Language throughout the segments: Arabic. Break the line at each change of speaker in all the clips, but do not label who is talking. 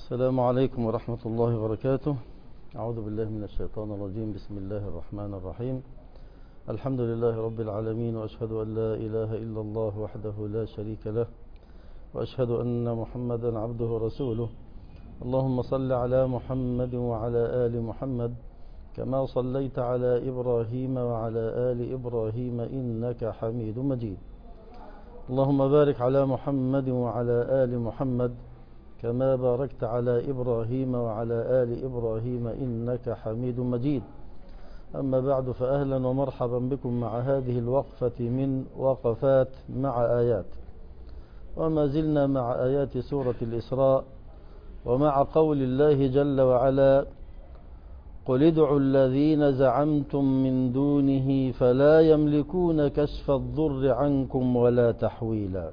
السلام عليكم ورحمة الله وبركاته. أعوذ بالله من الشيطان الرجيم. بسم الله الرحمن الرحيم. الحمد لله رب العالمين، وأشهد أن لا إله إلا الله وحده لا شريك له، وأشهد أن محمدا عبده ورسوله. اللهم صل على محمد وعلى آل محمد كما صليت على إبراهيم وعلى آل إبراهيم إنك حميد مجيد. اللهم بارك على محمد وعلى آل محمد كما باركت على إبراهيم وعلى آل إبراهيم إنك حميد مجيد. أما بعد، فأهلا ومرحبا بكم مع هذه الوقفة من وقفات مع آيات، وما زلنا مع آيات سورة الإسراء، ومع قول الله جل وعلا: قل ادعوا الذين زعمتم من دونه فلا يملكون كشف الضر عنكم ولا تحويلا.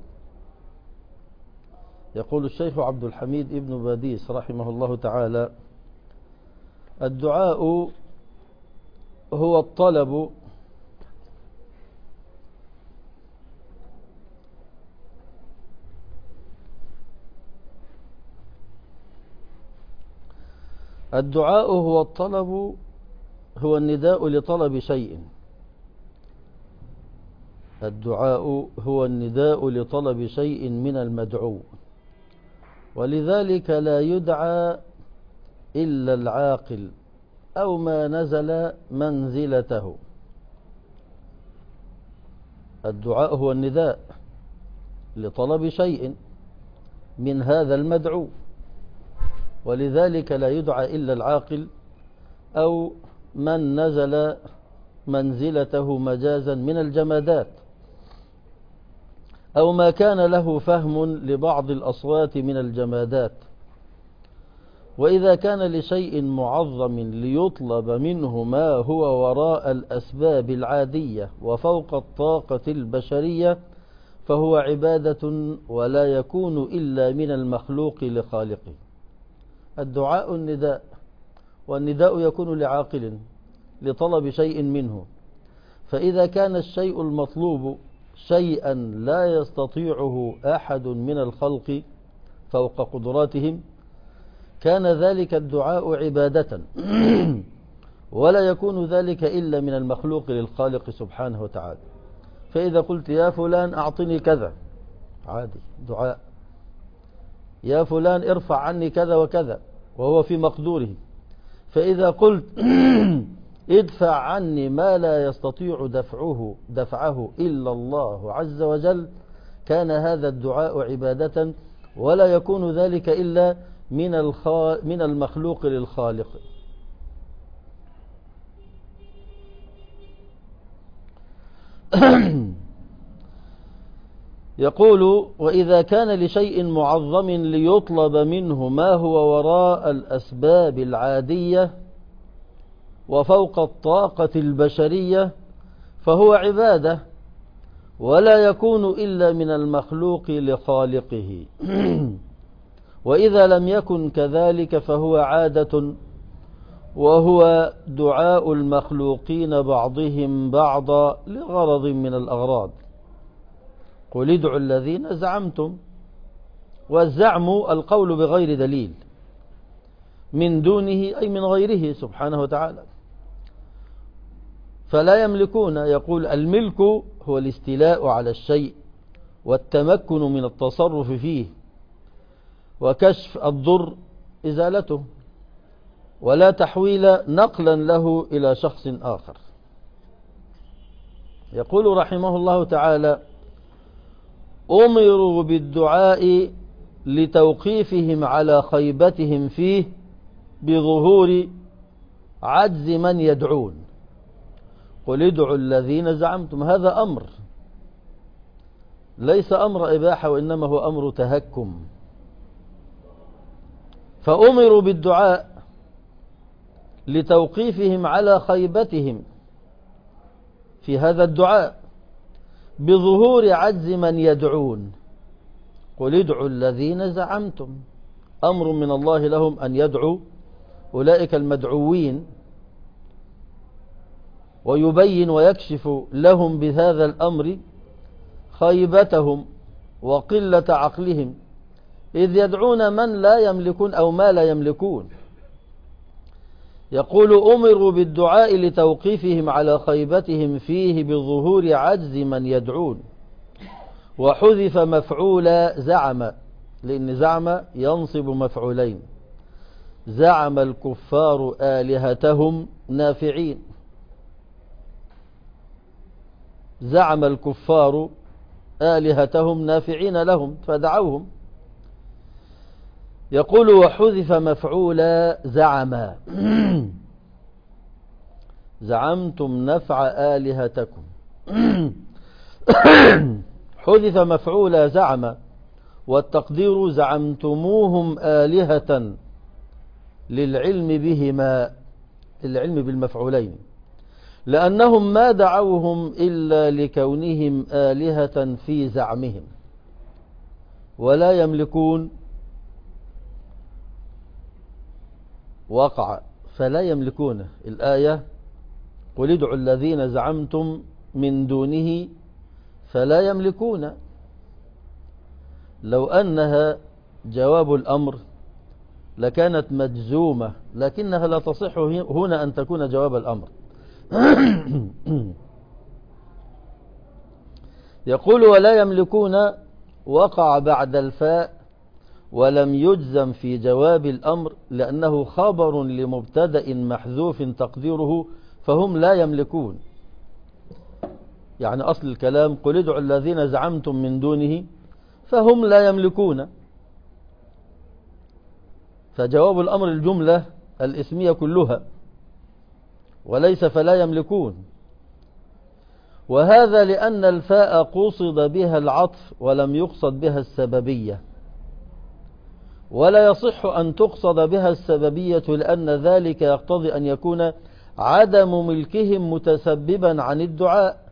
يقول الشيخ عبد الحميد ابن باديس رحمه الله تعالى: الدعاء هو الطلب هو النداء لطلب شيء. الدعاء هو النداء لطلب شيء من المدعو، ولذلك لا يدعى إلا العاقل أو ما نزل منزلته. الدعاء هو النداء لطلب شيء من هذا المدعو، ولذلك لا يدعى إلا العاقل أو من نزل منزلته مجازا من الجمادات، أو ما كان له فهم لبعض الأصوات من الجمادات. وإذا كان لشيء معظم ليطلب منه ما هو وراء الأسباب العادية وفوق الطاقة البشرية فهو عبادة، ولا يكون إلا من المخلوق لخالقه. الدعاء النداء، والنداء يكون لعاقل لطلب شيء منه، فإذا كان الشيء المطلوب شيئا لا يستطيعه أحد من الخلق فوق قدراتهم كان ذلك الدعاء عبادة، ولا يكون ذلك إلا من المخلوق للخالق سبحانه وتعالى. فإذا قلت يا فلان أعطني كذا، عادي دعاء. يا فلان ارفع عني كذا وكذا، وهو في مقدوره. فإذا قلت ادفع عني ما لا يستطيع دفعه إلا الله عز وجل كان هذا الدعاء عبادة، ولا يكون ذلك إلا من المخلوق للخالق. يقول: وإذا كان لشيء معظم ليطلب منه ما هو وراء الأسباب العادية وفوق الطاقة البشرية فهو عبادة، ولا يكون إلا من المخلوق لخالقه. وإذا لم يكن كذلك فهو عادة، وهو دعاء المخلوقين بعضهم بعضا لغرض من الأغراض. قل ادعوا الذين زعمتم، والزعم القول بغير دليل، من دونه أي من غيره سبحانه وتعالى. فلا يملكون. يقول: الملك هو الاستيلاء على الشيء والتمكن من التصرف فيه، وكشف الضر إزالته، ولا تحويل نقلا له إلى شخص آخر. يقول رحمه الله تعالى: أمروا بالدعاء لتوقيفهم على خيبتهم فيه بظهور عجز من يدعون. قل ادعوا الذين زعمتم، هذا أمر ليس أمر إباحة، وإنما هو أمر تهكم. فأمروا بالدعاء لتوقيفهم على خيبتهم في هذا الدعاء بظهور عجز من يدعون. قل ادعوا الذين زعمتم، أمر من الله لهم أن يدعوا أولئك المدعوين، ويبين ويكشف لهم بهذا الأمر خيبتهم وقلة عقلهم إذ يدعون من لا يملكون أو ما لا يملكون. يقول أمروا بالدعاء لتوقيفهم على خيبتهم فيه بظهور عجز من يدعون. وحذف مفعول زعم، لأن زعم ينصب مفعولين. زعم الكفار آلهتهم نافعين. زعم الكفار آلهتهم نافعين لهم فدعوهم. يقول وحذف مفعول زعم. زعمتم نفع آلهتكم. حذف مفعول زعم، والتقدير زعمتموهم آلهة للعلم بهما، للعلم بالمفعولين، لأنهم ما دعوهم إلا لكونهم آلهة في زعمهم ولا يملكون. وقع فلا يملكونه. الآية قل ادعوا الذين زعمتم من دونه فلا يملكون. لو أنها جواب الأمر لكانت مجزومة، لكنها لا تصح هنا أن تكون جواب الأمر. يقول ولا يملكون وقع بعد الفاء ولم يجزم في جواب الأمر، لأنه خبر لمبتدأ محذوف تقديره فهم لا يملكون. يعني أصل الكلام قل ادعوا الذين زعمتم من دونه فهم لا يملكون، فجواب الأمر الجملة الاسمية كلها، وليس فلا يملكون. وهذا لأن الفاء قصد بها العطف ولم يقصد بها السببية، ولا يصح أن تقصد بها السببية، لأن ذلك يقتضي أن يكون عدم ملكهم متسببا عن الدعاء.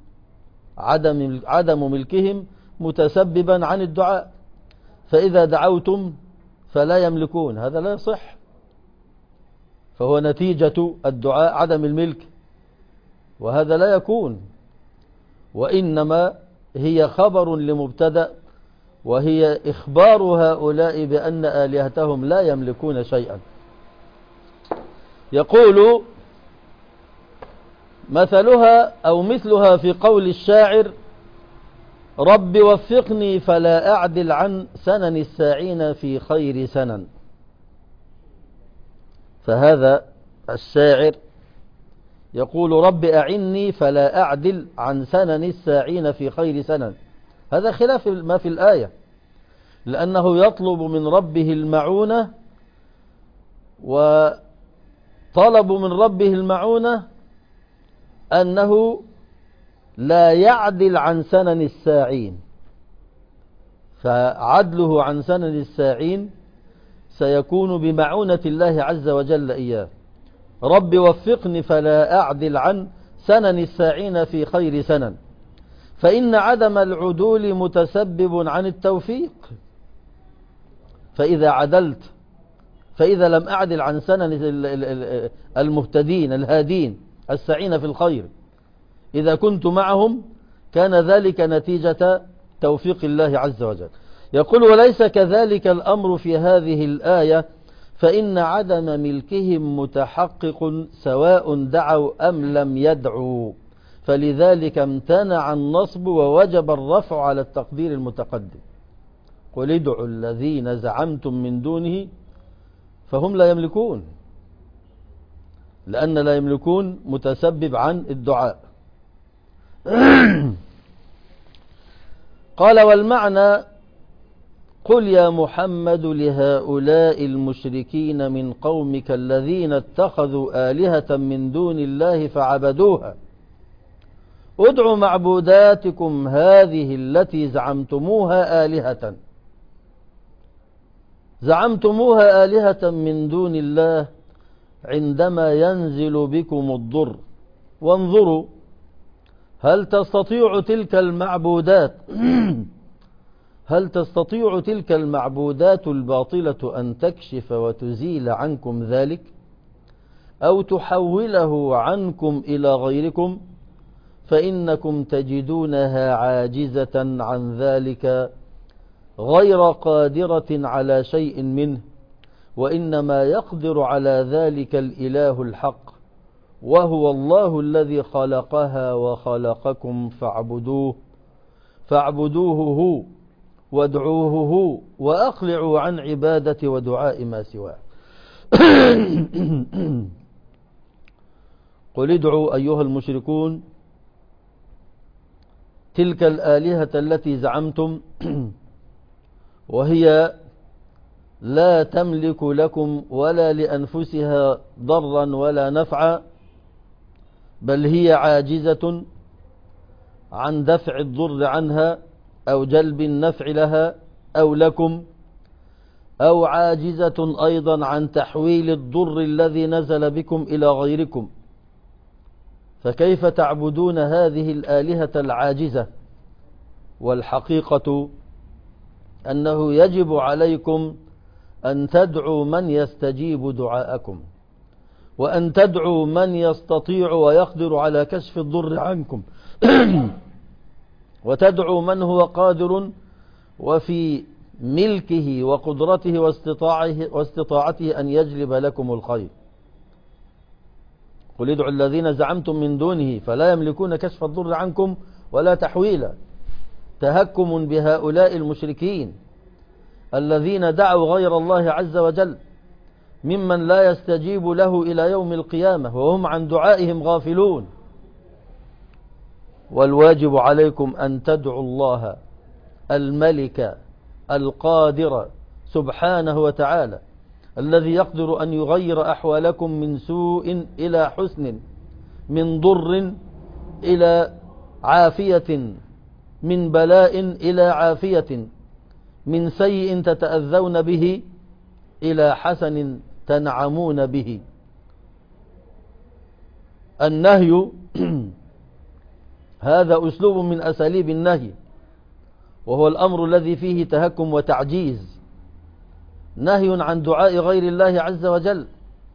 عدم ملكهم متسببا عن الدعاء، فإذا دعوتم فلا يملكون، هذا لا يصح، فهو نتيجة الدعاء عدم الملك، وهذا لا يكون. وإنما هي خبر لمبتدأ، وهي إخبار هؤلاء بأن آلهتهم لا يملكون شيئا. يقول مثلها أو مثلها في قول الشاعر رب وفقني فلا أعدل عن سنن الساعين في خير سنن. فهذا الشاعر يقول رب أعني فلا أعدل عن سنن الساعين في خير سنن، هذا خلاف ما في الآية، لأنه يطلب من ربه المعونة، وطلب من ربه المعونة أنه لا يعدل عن سنن الساعين، فعدله عن سنن الساعين سيكون بمعونة الله عز وجل إياه. رب وفقني فلا أعدل عن سنن الساعين في خير سنن، فإن عدم العدول متسبب عن التوفيق. فإذا عدلت، فإذا لم أعدل عن سنن المهتدين الهادين السعين في الخير، إذا كنت معهم كان ذلك نتيجة توفيق الله عز وجل. يقول وليس كذلك الأمر في هذه الآية، فإن عدم ملكهم متحقق سواء دعوا أم لم يدعوا، فلذلك امتنع النصب ووجب الرفع على التقدير المتقدم. قل ادعوا الذين زعمتم من دونه فهم لا يملكون، لأن لا يملكون متسبب عن الدعاء. قال والمعنى قل يا محمد لهؤلاء المشركين من قومك الذين اتخذوا آلهة من دون الله فعبدوها ادعوا معبوداتكم هذه التي زعمتموها آلهة من دون الله عندما ينزل بكم الضر، وانظروا هل تستطيع تلك المعبودات الباطلة أن تكشف وتزيل عنكم ذلك أو تحوله عنكم إلى غيركم، فإنكم تجدونها عاجزة عن ذلك غير قادرة على شيء منه، وإنما يقدر على ذلك الإله الحق، وهو الله الذي خلقها وخلقكم فاعبدوه هو وادعوه هو وأقلعوا عن عبادة ودعاء ما سواه. قل ادعوا أيها المشركون تلك الآلهة التي زعمتم وهي لا تملك لكم ولا لأنفسها ضرا ولا نفعا، بل هي عاجزة عن دفع الضر عنها أو جلب النفع لها أو لكم، أو عاجزة أيضا عن تحويل الضر الذي نزل بكم إلى غيركم، فكيف تعبدون هذه الآلهة العاجزة؟ والحقيقة أنه يجب عليكم أن تدعوا من يستجيب دعاءكم، وأن تدعوا من يستطيع ويقدر على كشف الضر عنكم، وتدعوا من هو قادر وفي ملكه وقدرته واستطاعته أن يجلب لكم الخير. قل ادعوا الذين زعمتم من دونه فلا يملكون كشف الضر عنكم ولا تحويلا، تهكم بهؤلاء المشركين الذين دعوا غير الله عز وجل ممن لا يستجيب له إلى يوم القيامة وهم عن دعائهم غافلون. والواجب عليكم أن تدعوا الله الملك القادر سبحانه وتعالى الذي يقدر أن يغير أحوالكم من سوء إلى حسن، من ضر إلى عافية، من بلاء إلى عافية، من سيء تتأذون به إلى حسن تنعمون به. النهي هذا أسلوب من أساليب النهي، وهو الأمر الذي فيه تهكم وتعجيز، نهي عن دعاء غير الله عز وجل،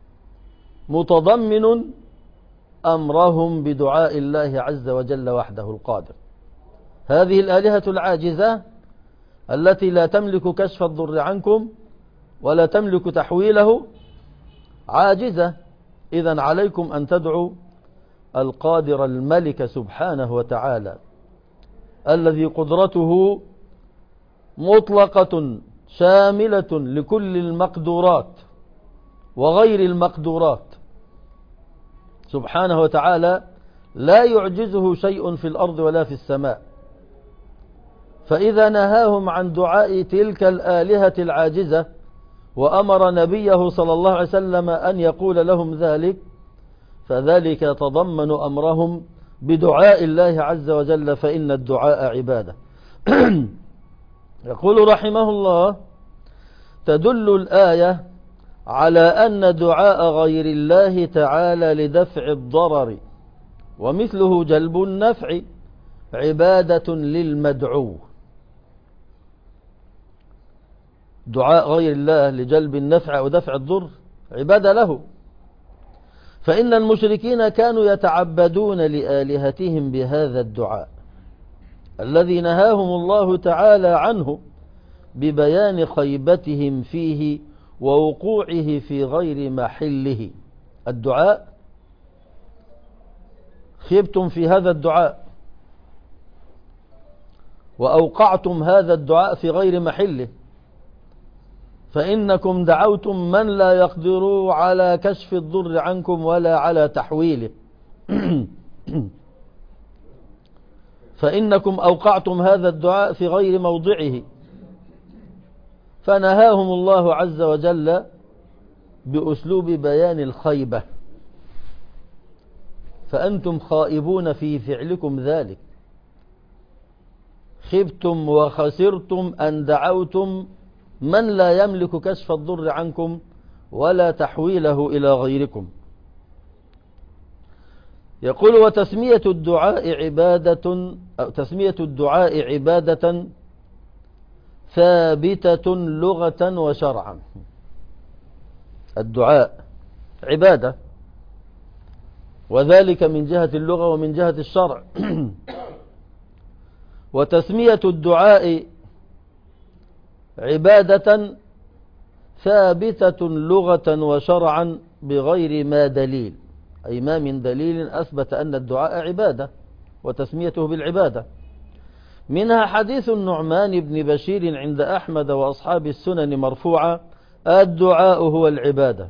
متضمن أمرهم بدعاء الله عز وجل وحده القادر. هذه الآلهة العاجزة التي لا تملك كشف الضر عنكم ولا تملك تحويله عاجزة، إذن عليكم أن تدعوا القادر الملك سبحانه وتعالى الذي قدرته مطلقة شاملة لكل المقدورات وغير المقدورات، سبحانه وتعالى لا يعجزه شيء في الأرض ولا في السماء. فإذا نهاهم عن دعاء تلك الآلهة العاجزة وأمر نبيه صلى الله عليه وسلم أن يقول لهم ذلك، فذلك يتضمن أمرهم بدعاء الله عز وجل، فإن الدعاء عبادة. يقول رحمه الله: تدل الآية على أن دعاء غير الله تعالى لدفع الضرر ومثله جلب النفع عبادة للمدعو. دعاء غير الله لجلب النفع ودفع الضر عبادة له، فإن المشركين كانوا يتعبدون لآلهتهم بهذا الدعاء الذي نهاهم الله تعالى عنه ببيان خيبتهم فيه ووقوعه في غير محله. الدعاء خيبتم في هذا الدعاء وأوقعتم هذا الدعاء في غير محله، فإنكم دعوتم من لا يقدر على كشف الضر عنكم ولا على تحويله، فإنكم أوقعتم هذا الدعاء في غير موضعه، فنهاهم الله عز وجل بأسلوب بيان الخيبة، فأنتم خائبون في فعلكم ذلك، خبتم وخسرتم أن دعوتم من لا يملك كشف الضر عنكم ولا تحويله إلى غيركم. يقول: وتسمية الدعاء عبادة ثابتة لغة وشرعا. الدعاء عبادة، وذلك من جهة اللغة ومن جهة الشرع. وتسمية الدعاء عبادة ثابتة لغة وشرعا بغير ما دليل، أي ما من دليل أثبت أن الدعاء عبادة وتسميته بالعبادة. منها حديث النعمان بن بشير عند أحمد وأصحاب السنن مرفوعة: الدعاء هو العبادة.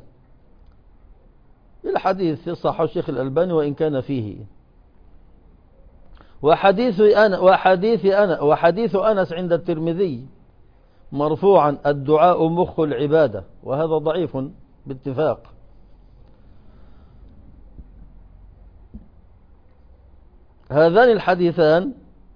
الحديث صححه الشيخ الألباني وإن كان فيه. وحديث أنس عند الترمذي مرفوعا: الدعاء مخ العبادة، وهذا ضعيف باتفاق. هذان الحديثان،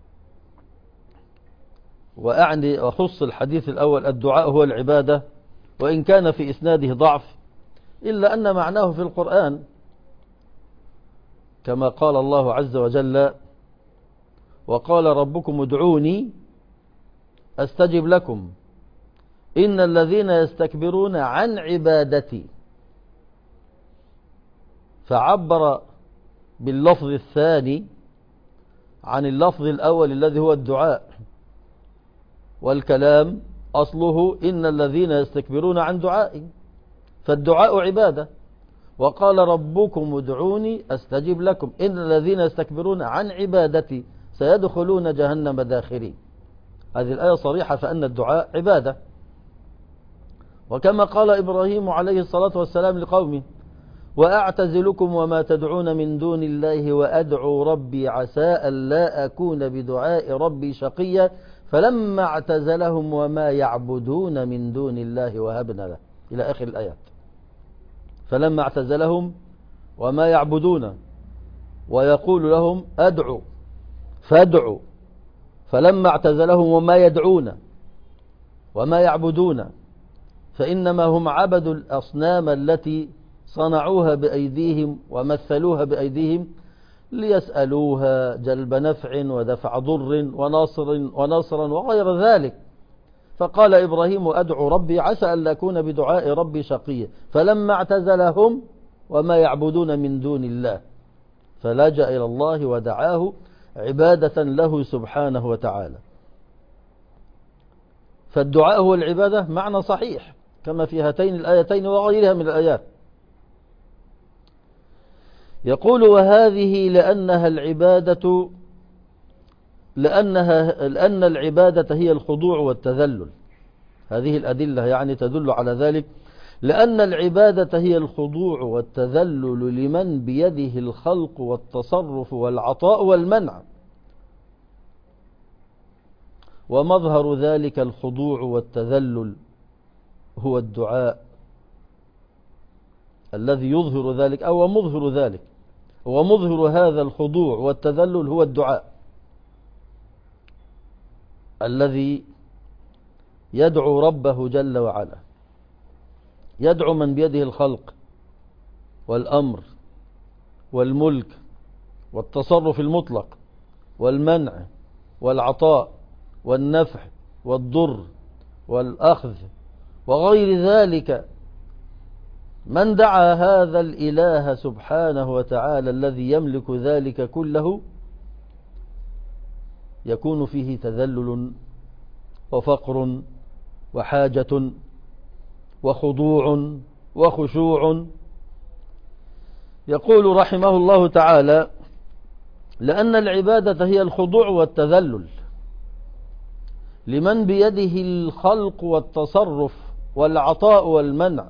وأخص الحديث الأول الدعاء هو العبادة، وإن كان في إسناده ضعف، إلا أن معناه في القرآن كما قال الله عز وجل: وقال ربكم ادعوني أستجب لكم إن الذين يستكبرون عن عبادتي. فعبر باللفظ الثاني عن اللفظ الأول الذي هو الدعاء، والكلام أصله إن الذين يستكبرون عن دعائي، فالدعاء عبادة. وقال ربكم ادعوني أستجب لكم إن الذين يستكبرون عن عبادتي سيدخلون جهنم داخرين. هذه الآية صريحة فأن الدعاء عبادة. وكما قال إبراهيم عليه الصلاة والسلام لقومه: وأعتزلكم وما تدعون من دون الله وأدعو ربي عسى ألا أكون بدعاء ربي شقيا فلما اعتزلهم وما يعبدون من دون الله وهبنا له، إلى آخر الآيات. فلما اعتزلهم وما يعبدون، ويقول لهم أدعوا فادعوا، فلما اعتزلهم وما يدعون وما يعبدون، فإنما هم عبدوا الأصنام التي صنعوها بأيديهم ومثلوها بأيديهم ليسألوها جلب نفع ودفع ضر ونصرا وغير ذلك. فقال إبراهيم: أدعو ربي عسى ألا أكون بدعاء ربي شقيا فلما اعتزلهم وما يعبدون من دون الله فلجأ إلى الله ودعاه عبادة له سبحانه وتعالى. فالدعاء هو العبادة معنى صحيح كما في هاتين الآيتين وغيرها من الآيات. يقول: وهذه لأن العبادة هي الخضوع والتذلل. هذه الأدلة يعني تدل على ذلك، لأن العبادة هي الخضوع والتذلل لمن بيده الخلق والتصرف والعطاء والمنع، ومظهر ذلك الخضوع والتذلل هو الدعاء الذي يظهر ذلك، أو مظهر ذلك، ومظهر هذا الخضوع والتذلل هو الدعاء الذي يدعو ربه جل وعلا، يدعو من بيده الخلق والأمر والملك والتصرف المطلق والمنع والعطاء والنفع والضر والأخذ وغير ذلك. من دعا هذا الإله سبحانه وتعالى الذي يملك ذلك كله يكون فيه تذلل وفقر وحاجة وخضوع وخشوع. يقول رحمه الله تعالى: لأن العبادة هي الخضوع والتذلل لمن بيده الخلق والتصرف والعطاء والمنع،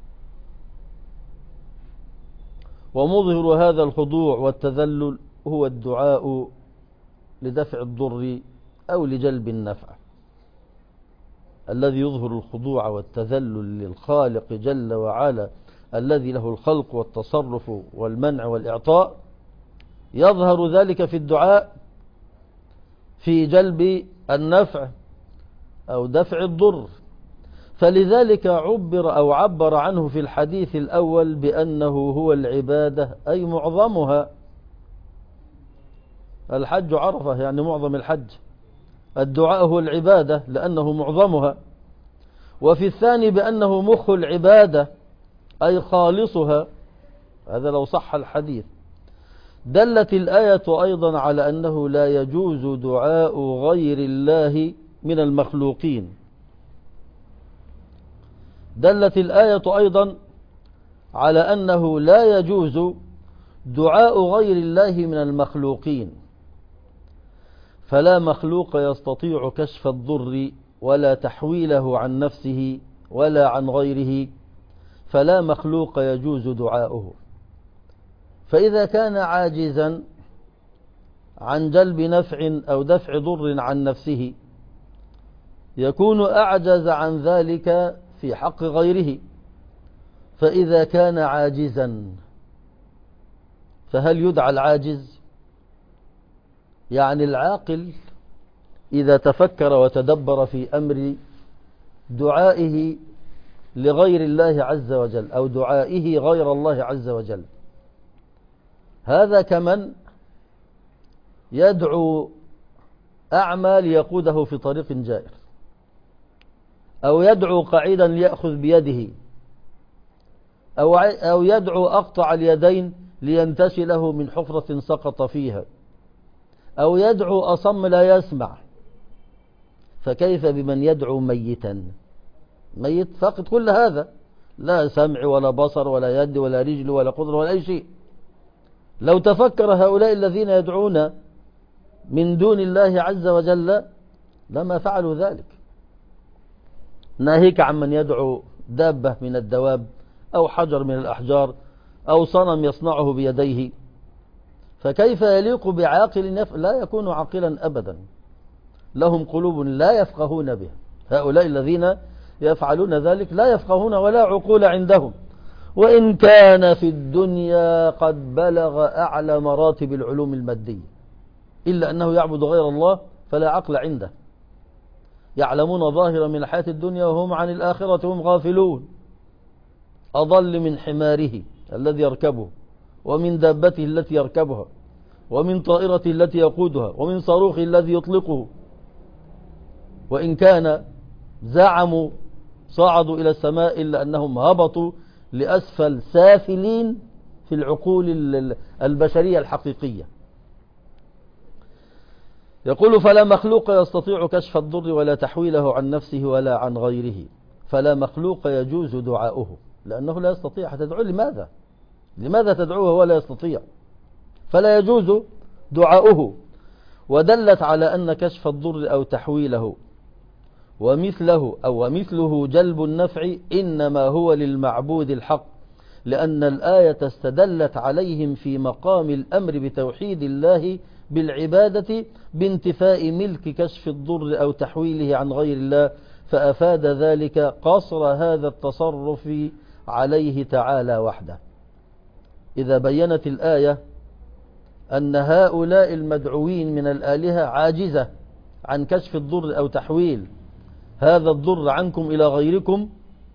ومظهر هذا الخضوع والتذلل هو الدعاء لدفع الضر أو لجلب النفع. الذي يظهر الخضوع والتذلل للخالق جل وعلا الذي له الخلق والتصرف والمنع والإعطاء، يظهر ذلك في الدعاء في جلب النفع أو دفع الضر. فلذلك عبر عنه في الحديث الأول بأنه هو العبادة، أي معظمها. الحج عرفة يعني معظم الحج، الدعاء هو العبادة لأنه معظمها. وفي الثاني بأنه مخ العبادة أي خالصها، هذا لو صح الحديث. دلت الآية أيضا على أنه لا يجوز دعاء غير الله من المخلوقين، دلت الآية أيضا على أنه لا يجوز دعاء غير الله من المخلوقين، فلا مخلوق يستطيع كشف الضر ولا تحويله عن نفسه ولا عن غيره، فلا مخلوق يجوز دعاؤه. فإذا كان عاجزا عن جلب نفع أو دفع ضر عن نفسه يكون أعجز عن ذلك في حق غيره. فإذا كان عاجزا فهل يدعى العاجز؟ يعني العاقل إذا تفكر وتدبر في أمر دعائه لغير الله عز وجل أو دعائه غير الله عز وجل، هذا كمن يدعو أعمى ليقوده في طريق جائر، أو يدعو قعيدا ليأخذ بيده، أو يدعو أقطع اليدين لينتشله من حفرة سقط فيها، أو يدعو أصم لا يسمع. فكيف بمن يدعو ميتا؟ ميت فقد كل هذا، لا سمع ولا بصر ولا يد ولا رجل ولا قدر ولا أي شيء. لو تفكر هؤلاء الذين يدعون من دون الله عز وجل لما فعلوا ذلك، ناهيك عن من يدعو دابة من الدواب أو حجر من الأحجار أو صنم يصنعه بيديه. فكيف يليق بعاقل لا يكون عاقلا أبدا، لهم قلوب لا يفقهون بها. هؤلاء الذين يفعلون ذلك لا يفقهون ولا عقول عندهم، وإن كان في الدنيا قد بلغ أعلى مراتب العلوم المادية، إلا أنه يعبد غير الله فلا عقل عنده. يعلمون ظاهرا من الحياة الدنيا وهم عن الآخرة هم غافلون. أضل من حماره الذي يركبه، ومن دابته التي يركبها، ومن طائرته التي يقودها، ومن صاروخه الذي يطلقه. وإن كان زعموا صعدوا إلى السماء إلا أنهم هبطوا لأسفل سافلين في العقول البشرية الحقيقية. يقول فلا مخلوق يستطيع كشف الضر ولا تحويله عن نفسه ولا عن غيره، فلا مخلوق يجوز دعاؤه، لأنه لا يستطيع. هتدعو لماذا تدعوه ولا يستطيع؟ فلا يجوز دعاؤه. ودلت على أن كشف الضر أو تحويله ومثله جلب النفع إنما هو للمعبود الحق، لأن الآية استدلت عليهم في مقام الأمر بتوحيد الله بالعبادة بانتفاء ملك كشف الضر أو تحويله عن غير الله، فأفاد ذلك قصر هذا التصرف عليه تعالى وحده. إذا بينت الآية أن هؤلاء المدعوين من الآلهة عاجزة عن كشف الضر أو تحويل هذا الضر عنكم إلى غيركم،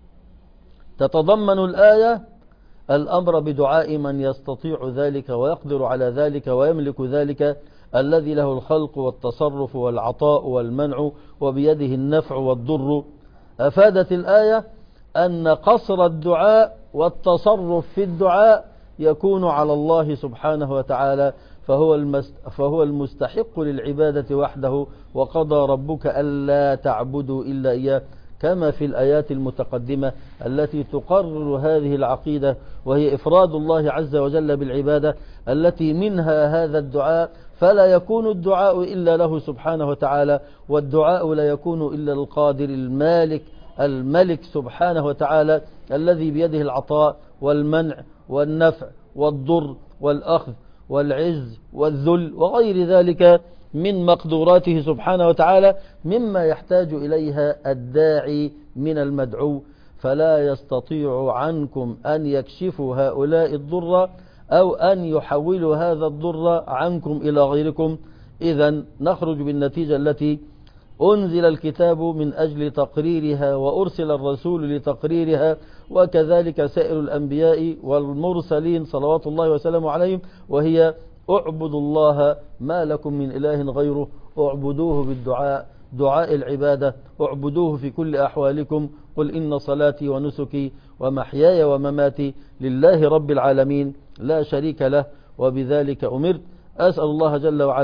تتضمن الآية الأمر بدعاء من يستطيع ذلك ويقدر على ذلك ويملك ذلك، الذي له الخلق والتصرف والعطاء والمنع وبيده النفع والضر. أفادت الآية أن قصر الدعاء والتصرف في الدعاء يكون على الله سبحانه وتعالى، فهو المستحق للعبادة وحده. وقضى ربك ألا تعبدوا إلا إياه، كما في الآيات المتقدمة التي تقرر هذه العقيدة، وهي إفراد الله عز وجل بالعبادة التي منها هذا الدعاء. فلا يكون الدعاء إلا له سبحانه وتعالى، والدعاء لا يكون إلا للقادر الملك سبحانه وتعالى، الذي بيده العطاء والمنع والنفع والضر والأخذ والعز والذل وغير ذلك من مقدوراته سبحانه وتعالى، مما يحتاج إليها الداعي من المدعو. فلا يستطيع عنكم أن يكشفوا هؤلاء الضر أو أن يحولوا هذا الضر عنكم إلى غيركم. إذن نخرج بالنتيجة التي أنزل الكتاب من أجل تقريرها وأرسل الرسول لتقريرها، وكذلك سائر الأنبياء والمرسلين صلوات الله وسلامه عليهم، وهي اعبدوا الله ما لكم من إله غيره، اعبدوه بالدعاء، دعاء العبادة، اعبدوه في كل أحوالكم. قل إن صلاتي ونسكي ومحياي ومماتي لله رب العالمين لا شريك له وبذلك أمرت. أسأل الله جل وعلا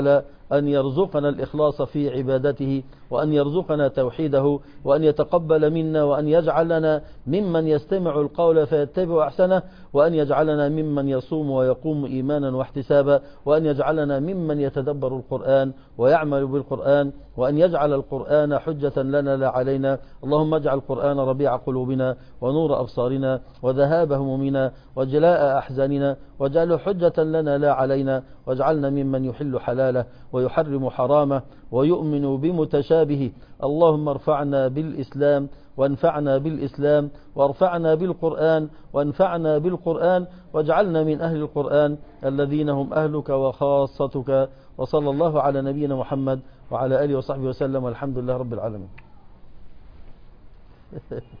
أن يرزقنا الإخلاص في عبادته، وأن يرزقنا توحيده، وأن يتقبل منا، وأن يجعلنا ممن يستمع القول فيتبع أحسنه، وأن يجعلنا ممن يصوم ويقوم إيمانا واحتسابا، وأن يجعلنا ممن يتدبر القرآن ويعمل بالقرآن، وأن يجعل القرآن حجة لنا لا علينا. اللهم اجعل القرآن ربيع قلوبنا ونور أبصارنا وذهاب همومنا وجلاء أحزاننا، واجعله حجة لنا لا علينا، واجعلنا ممن يحل حلاله ويحرم حرامه ويؤمن بمتشابهه. اللهم ارفعنا بالإسلام وانفعنا بالإسلام، وارفعنا بالقرآن وانفعنا بالقرآن، واجعلنا من أهل القرآن الذين هم أهلك وخاصتك. وصلى الله على نبينا محمد وعلى آله وصحبه وسلم، والحمد لله رب العالمين.